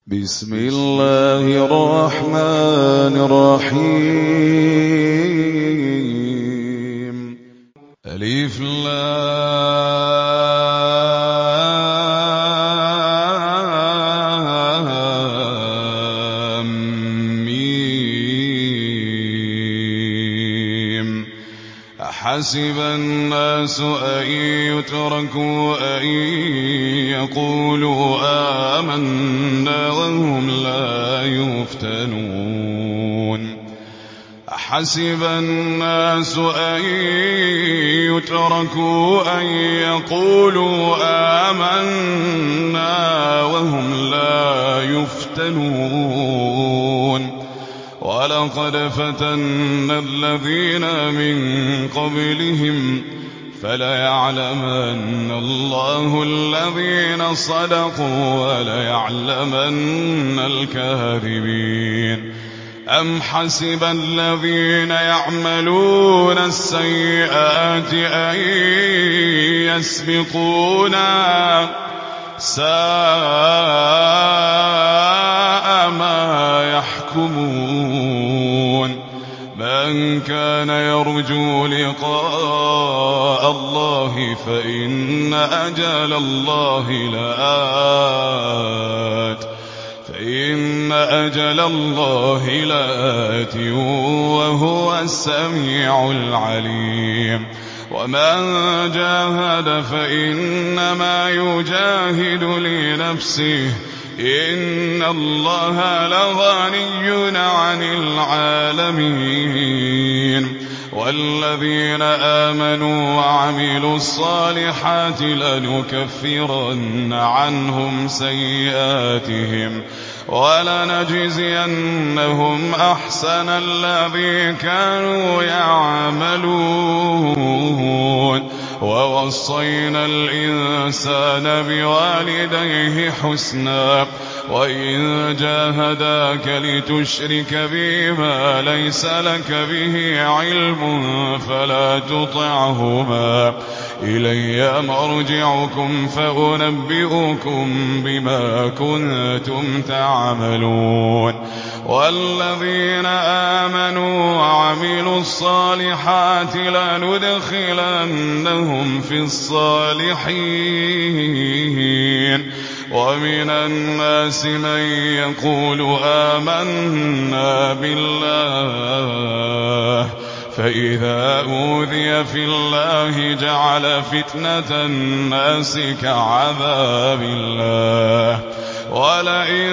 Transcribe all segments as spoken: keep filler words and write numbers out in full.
بسم الله الرحمن الرحيم. ألف لام ميم. أحسب الناس أن يتركوا أن يقولوا آمنا وهم لا يفتنون أحسب الناس أن يتركوا أن يقولوا آمنا وهم لا يفتنون ولقد فتنا الذين من قبلهم فليعلمن الله الذين صدقوا وليعلمن الكاذبين. أم حسب الذين يعملون السيئات أن يسبقونا ساء ما يحكمون. من كان يرجو لقاء الله فإن أجل الله لآت فإن أجل الله لآت وهو السميع العليم. ومن جاهد فإنما يجاهد لنفسه إن الله لغني عن العالمين. والذين آمنوا وعملوا الصالحات لنكفرن عنهم سيئاتهم ولنجزينهم أحسن الذي كانوا يعملون. ووصينا الإنسان بوالديه حسنا وإن جاهداك لتشرك بما ليس لك به علم فلا تطعهما إلي مرجعكم فأنبئكم بما كنتم تعملون. والذين آمنوا وعملوا الصالحات لندخلنهم في الصالحين. ومن الناس من يقول آمنا بالله فإذا أوذي في الله جعل فتنة الناس كعذاب الله. ولئن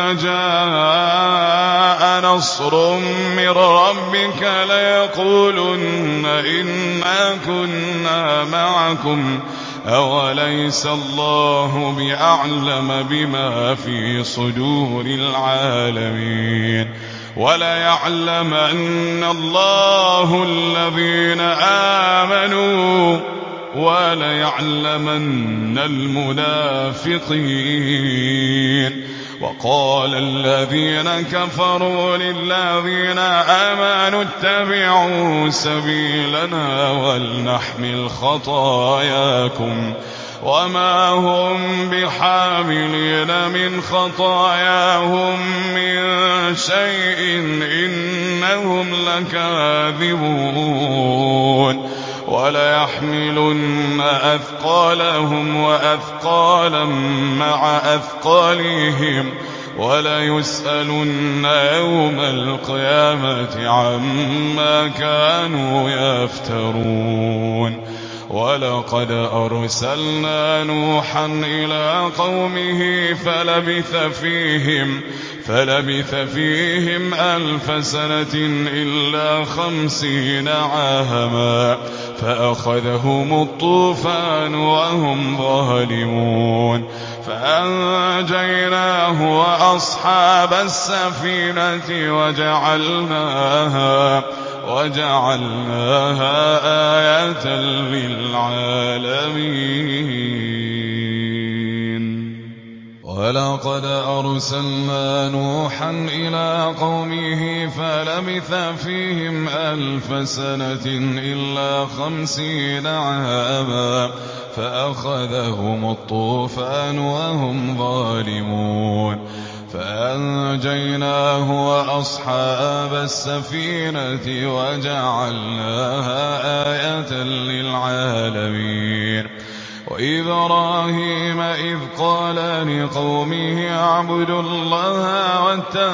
جاء نصر من ربك ليقولن إنا كنا معكم أوليس الله بأعلم بما في صدور العالمين. وليعلمن الله الذين آمنوا وليعلمن المنافقين. وقال الذين كفروا للذين آمنوا اتبعوا سبيلنا ولنحمل خطاياكم وما هم بحاملين من خطاياهم من شيء إنهم لكاذبون. وليحملن أثقالهم وأثقالا مع أثقالهم وليسألن يوم القيامة عما كانوا يفترون. ولقد أرسلنا نوحا إلى قومه فلبث فيهم فلبث فيهم ألف سنة إلا خمسين عاما فأخذهم الطوفان وهم ظالمون فأنجيناه وأصحاب السفينة وجعلناها وجعلناها آية للعالمين. ولقد أرسلنا نوحا إلى قومه فلبث فيهم ألف سنة إلا خمسين عاما فأخذهم الطوفان وهم ظالمون فأنجيناه وأصحاب السفينة وجعلناها آية للعالمين. وإبراهيم إذ قال لقومه اعبدوا الله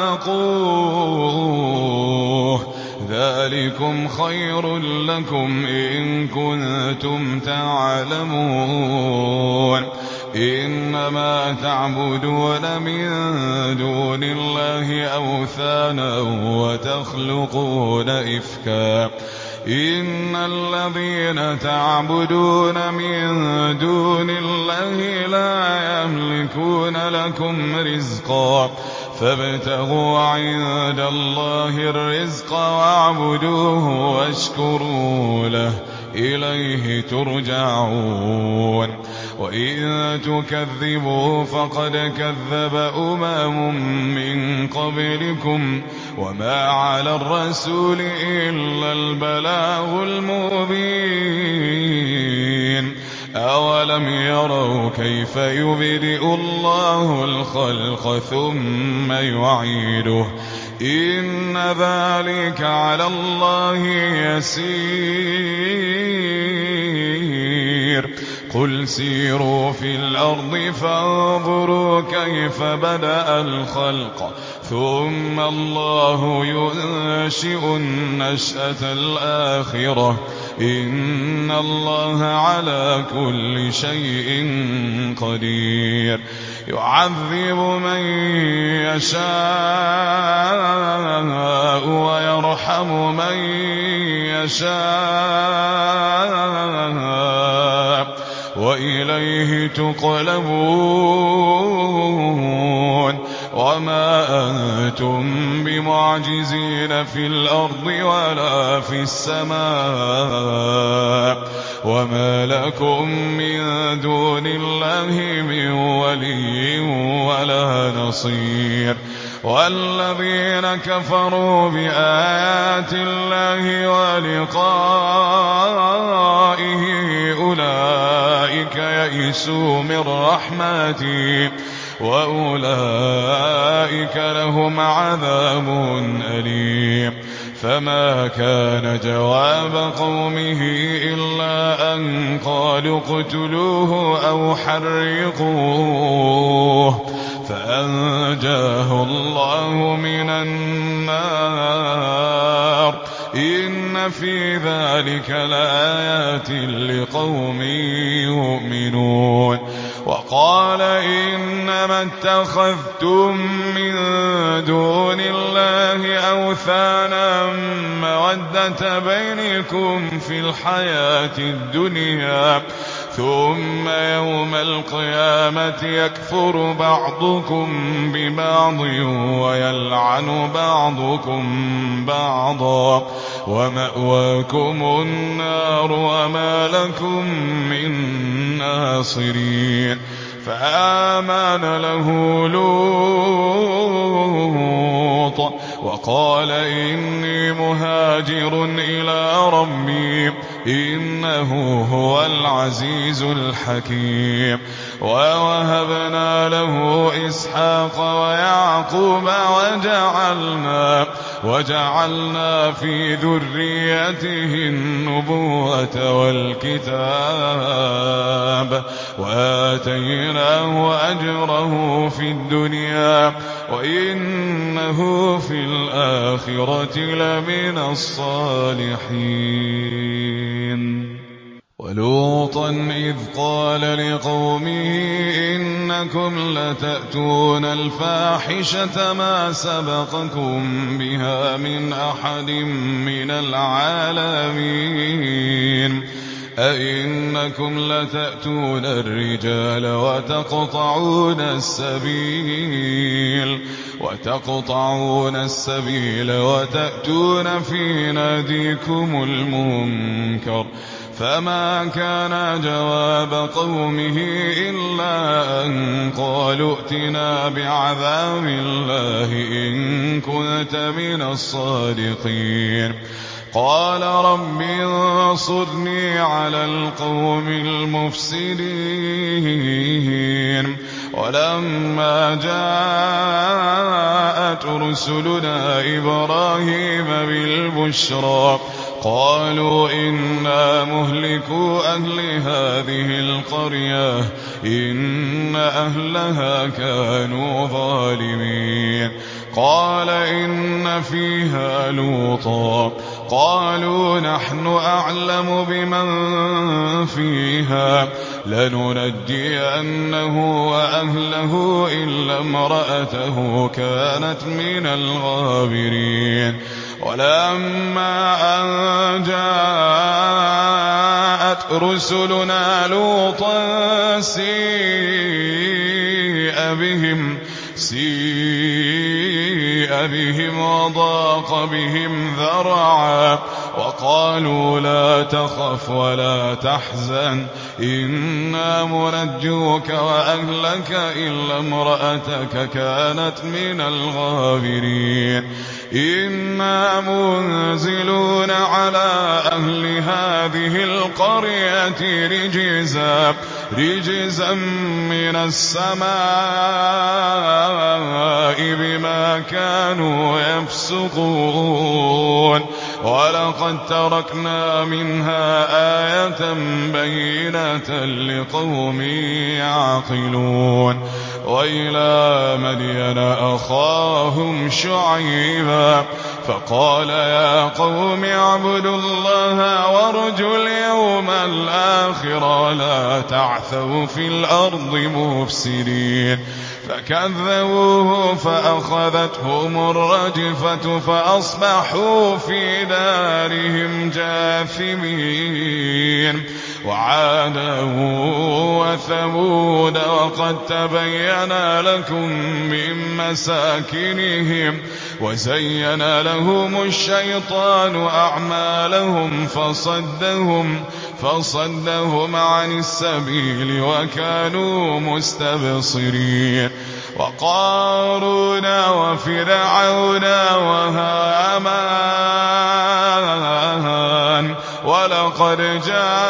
واتقوه ذلكم خير لكم إن كنتم تعلمون إنما تعبدون من دون الله أوثانا وتخلقون إفكا إن الذين تعبدون من دون الله لا يملكون لكم رزقا فابتغوا عند الله الرزق واعبدوه واشكروا له إليه ترجعون. وإن تكذبوا فقد كذب أمم من قبلكم وما على الرسول إلا البلاغ المبين. أولم يروا كيف يبدئ الله الخلق ثم يعيده إن ذلك على الله يسير. قل سيروا في الأرض فانظروا كيف بدأ الخلق ثم الله ينشئ النشأة الآخرة إن الله على كل شيء قدير. يعذب من يشاء ويرحم من يشاء وإليه تقلبون. وما أنتم بمعجزين في الأرض ولا في السماء وما لكم من دون الله من ولي ولا نصير. والذين كفروا بآيات الله ولقائه أولئك يئسوا من رحمتي وأولئك لهم عذاب أليم. فما كان جواب قومه إلا أن قالوا اقتلوه أو حرقوه فأنجاه الله من النار إن في ذلك لآيات لقوم يؤمنون. وقال إنما اتخذتم من دون الله أوثانا مودة بينكم في الحياة الدنيا ثم يوم القيامة يكفر بعضكم ببعض ويلعن بعضكم بعضا ومأواكم النار وما لكم من ناصرين. فآمن له لوط وقال إني مهاجر إلى ربي إنه هو العزيز الحكيم. ووهبنا له إسحاق ويعقوب وجعلنا وجعلنا في ذريته النبوة والكتاب وآتيناه أجره في الدنيا وإنه في الآخرة لمن الصالحين. ولوطا إذ قال لقومه إنكم لتأتون الفاحشة ما سبقكم بها من أحد من العالمين أئنكم لتأتون الرجال وتقطعون السبيل وتقطعون السبيل وتأتون في ناديكم المنكر فما كان جواب قومه إلا أن قالوا ائتنا بعذاب الله إن كنت من الصادقين. قال رب انصرني على القوم المفسدين. ولما جاءت رسلنا إبراهيم بالبشرى قالوا إنا مهلكو أهل هذه القرية إن أهلها كانوا ظالمين قال إن فيها لوطا قالوا نحن أعلم بمن فيها لننجينه وأهله إلا امرأته كانت من الغابرين ولما أن جاءت رسلنا لوطا سيء بهم سيء بهم وضاق بهم ذرعا وقالوا لا تخف ولا تحزن إنا منجوك وأهلك إلا امرأتك كانت من الغابرين إنا منزلون على أهل هذه القرية رجزا رجزا من السماء بما كانوا يفسقون ولقد تركنا منها آية بينة لقوم يعقلون وإلى مدين أخاهم شعيبا فقال يا قوم اعبدوا الله وارجوا اليوم الآخر لا تعثوا في الأرض مفسدين فكذبوه فأخذتهم الرجفة فأصبحوا في دارهم جاثمين وعادا وثمود وقد تبين لكم من مساكنهم وزين لهم الشيطان أعمالهم فصدهم فصدهم عن السبيل وكانوا مستبصرين وقارون وفرعون وهامان ولقد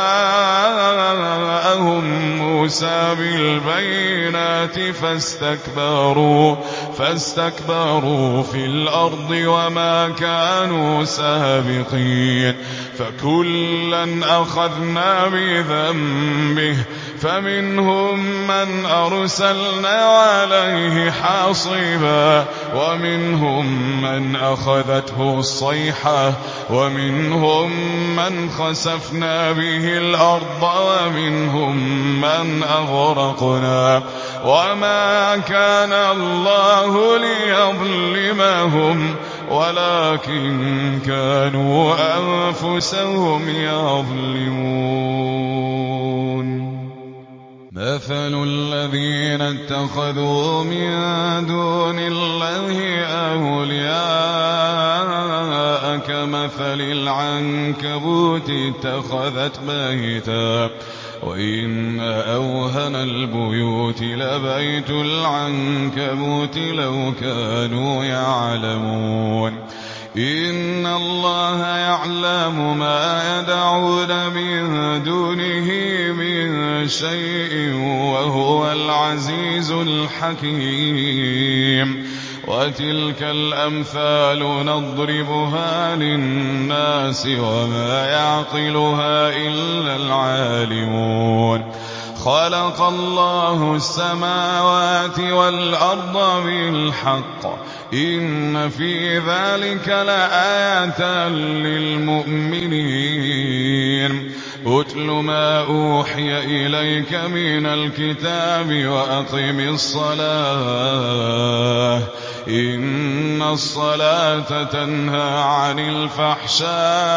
جاءهم موسى بالبينات فاستكبروا فاستكبروا في الأرض وما كانوا سابقين فكلا أخذنا بذنبه فمنهم من أرسلنا عليه حاصبا ومنهم من أخذته الصيحة ومنهم من خسفنا به الأرض ومنهم من أغرقنا وما كان الله ليظلمهم ولكن كانوا أنفسهم يظلمون مثل الذين اتخذوا من دون الله أولياء كمثل العنكبوت اتخذت بيتا وإن أوهن البيوت لبيت العنكبوت لو كانوا يعلمون إن الله يعلم ما يدعون من دونه من شيء وهو العزيز الحكيم وتلك الأمثال نضربها للناس وما يعقلها إلا العالمون خلق الله السماوات والأرض بالحق إن في ذلك لآية للمؤمنين أتل ما أوحي إليك من الكتاب وأقم الصلاة إن الصلاة تنهى عن الفحشاء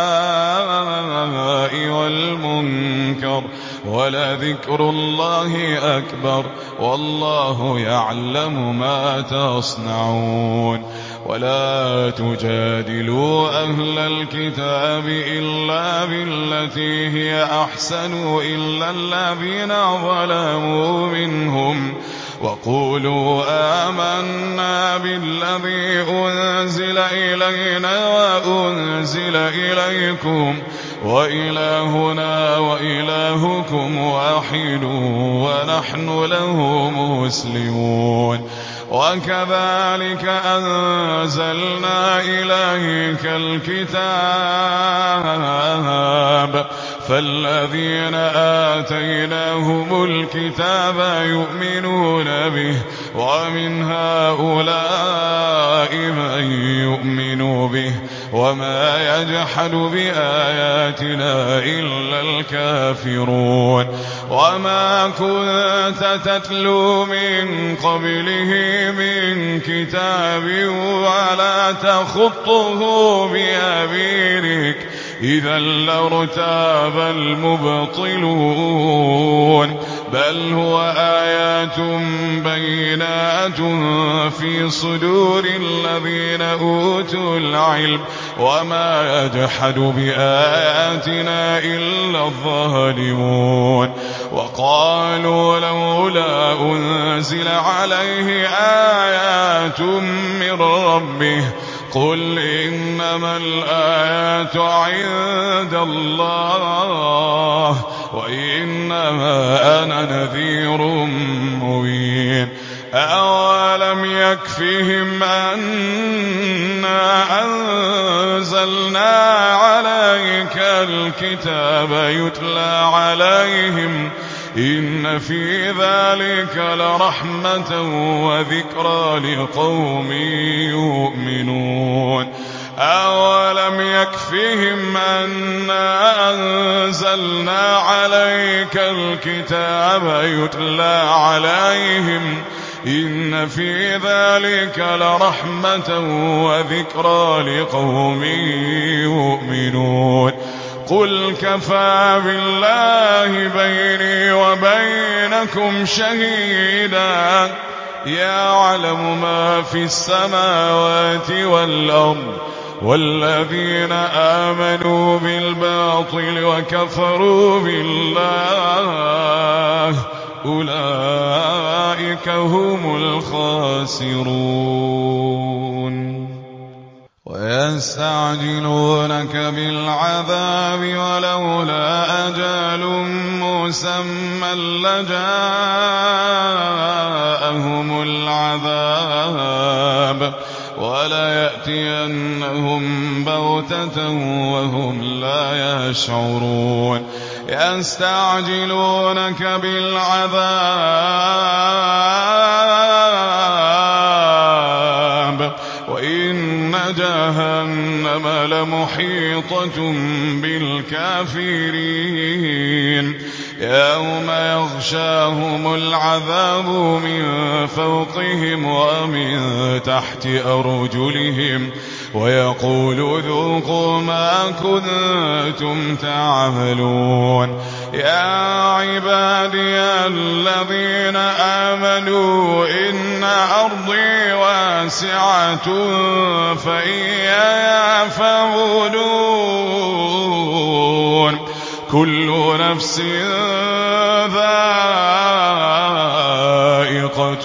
والمنكر ولذكر الله أكبر والله يعلم ما تصنعون ولا تجادلوا أهل الكتاب إلا بالتي هي أحسن إلا الذين ظلموا منهم وقولوا آمنا بالذي أنزل إلينا وأنزل إليكم وإلهنا وإلهكم واحد ونحن له مسلمون وكذلك أنزلنا إليك الكتاب فالذين آتيناهم الكتاب يؤمنون به ومن هؤلاء من يؤمن به وما يجحد بآياتنا إلا الكافرون وما كنت تتلو من قبله من كتاب ولا تخطه بيمينك إذا لارتاب المبطلون بل هو آيات بينات في صدور الذين أوتوا العلم وما يجحد بآياتنا إلا الظالمون وقالوا لولا أنزل عليه آيات من ربه قل إنما الآيات عند الله وإنما أنا نذير مبين أولم يكفهم أنا أنزلنا عليك الكتاب يتلى عليهم إن في ذلك لرحمة وذكرى لقوم يؤمنون أولم يكفهم أنا أنزلنا عليك الكتاب يتلى عليهم إن في ذلك لرحمة وذكرى لقوم يؤمنون قل كفى بالله بيني وبينكم شهيدا يعلم ما في السماوات والأرض والذين آمنوا بالباطل وكفروا بالله أولئك هم الخاسرون ويستعجلونك بالعذاب ولولا أجل مسمى لجاءهم العذاب وليأتينهم بغتة وهم لا يشعرون يستعجلونك بالعذاب وإن جهنم لمحيطة بالكافرين يوم يغشاهم العذاب من فوقهم ومن تحت أرجلهم ويقول ذوقوا ما كنتم تعملون يا عبادي الذين آمنوا إن أرضي واسعة فإياي فاعبدون كل نفس ذائقة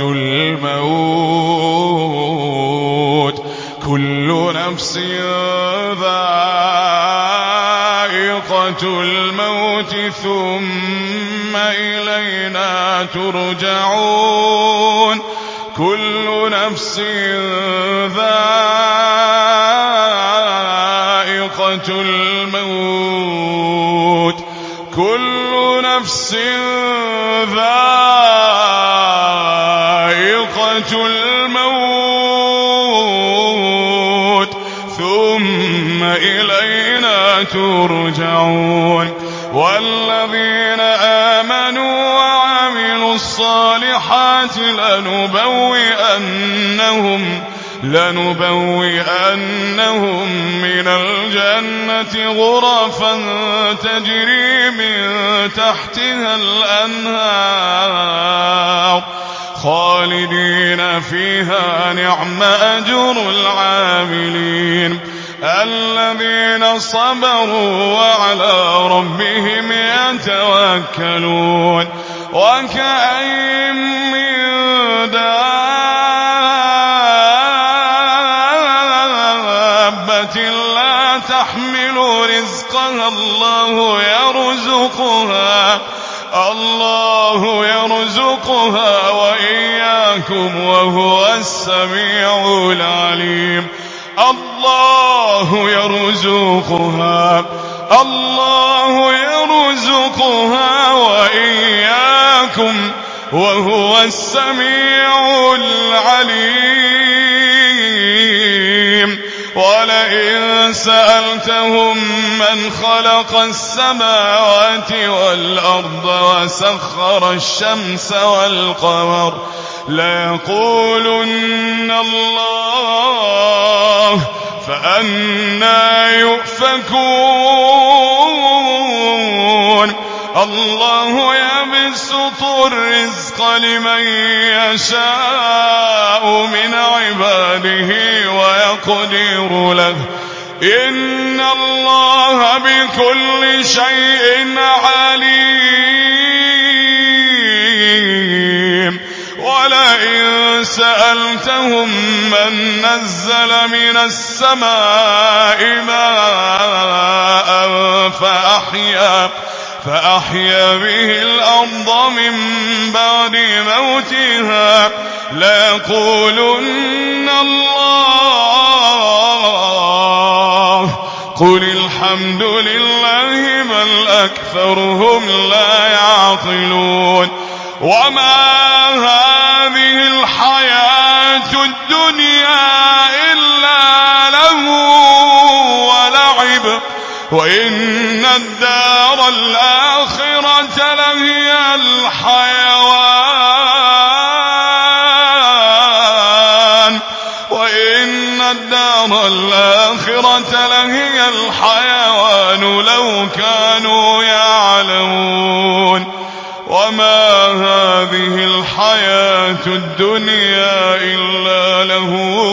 الموت كل نفس ذائقة الموت ثم إلينا ترجعون كل نفس ذائقة الموت كل نفس ذائقة الموت ثم إلينا ترجعون والذين آمنوا وعملوا الصالحات لنبوئنهم لنبوئنهم من الجنة غرفا تجري من تحتها الأنهار خالدين فيها نعم أجر العاملين الذين صبروا وعلى ربهم يتوكلون وكأين من دابة لا تحمل رزقها الله يرزقها الله يرزقها وإياكم وهو السميع العليم. الله يرزقها الله يرزقها وإياكم وهو السميع العليم. ولئن سألتهم من خلق السماوات والأرض وسخر الشمس والقمر ليقولن الله فأنى يؤفكون. الله يبسط الرزق لمن يشاء من عباده ويقدر له إن الله بكل شيء عليم. ولئن سألتهم من نزل من السماء ماء فأحيا فأحيا به الأرض من بعد موتها ليقولن الله قل الحمد لله بل أكثرهم لا يعقلون. وما هذه الحياة الدنيا إلا له ولعب وإن الدار الآخرة لهي الحيوان وإن الدار الآخرة لهي الحيوان لو كانوا يعلمون. وما هذه الحياة الدنيا إلا له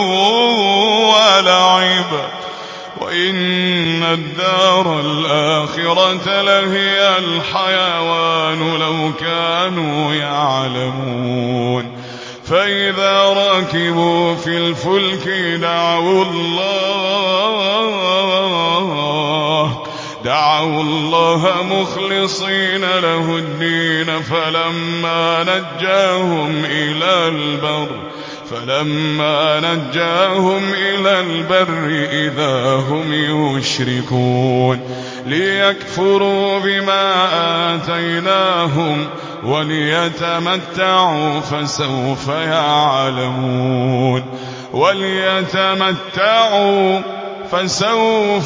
ولعب وإن الدار الآخرة لهي الحيوان لو كانوا يعلمون. فإذا ركبوا في الفلك دعوا الله دعوا الله مخلصين له الدين فلما نجاهم إلى البر فلما نجاهم إلى البر إذا هم يشركون ليكفروا بما آتيناهم وليتمتعوا فسوف يعلمون وليتمتعوا فسوف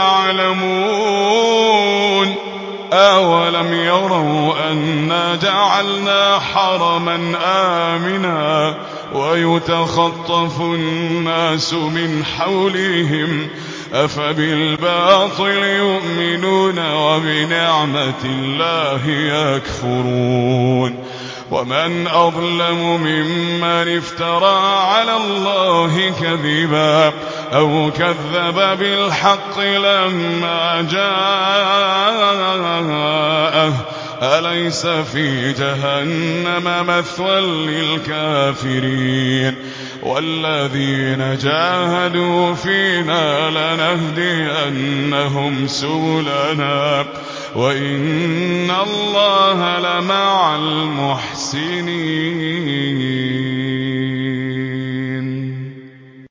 يعلمون. أولم يروا أنا جعلنا حرما آمنا ويتخطف الناس من حولهم أفبالباطل يؤمنون وبنعمة الله يكفرون. ومن أظلم ممن افترى على الله كذبا أو كذب بالحق لما جاءه أليس في جهنم مثوى للكافرين. والذين جاهدوا فينا لنهدينهم سبلنا وإن الله لمع المحسنين.